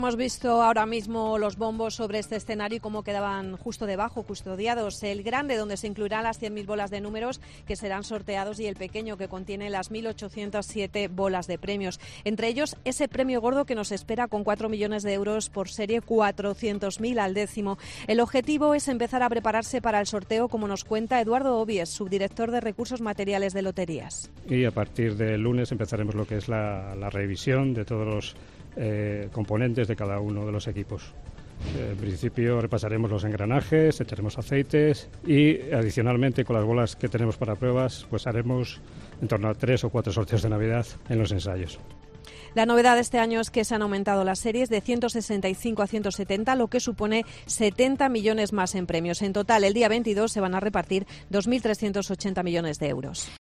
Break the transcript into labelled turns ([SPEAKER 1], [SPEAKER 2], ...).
[SPEAKER 1] Hemos visto ahora mismo los bombos sobre este escenario y cómo quedaban justo debajo, custodiados. El grande, donde se incluirán las 100.000 bolas de números que serán sorteados, y el pequeño, que contiene las 1.807 bolas de premios. Entre ellos, ese premio gordo que nos espera con 4 millones de euros por serie, 400.000 al décimo. El objetivo es empezar a prepararse para el sorteo, como nos cuenta Eduardo Obies, subdirector de Recursos Materiales de Loterías.
[SPEAKER 2] Y a partir del lunes empezaremos lo que es la revisión de todos los componentes de cada uno de los equipos. En principio repasaremos los engranajes, echaremos aceites y adicionalmente con las bolas que tenemos para pruebas pues haremos en torno a 3 o 4 sorteos de Navidad en los ensayos.
[SPEAKER 1] La novedad de este año es que se han aumentado las series de 165 a 170, lo que supone 70 millones más en premios. En total, el día 22 se van a repartir 2.380 millones de euros.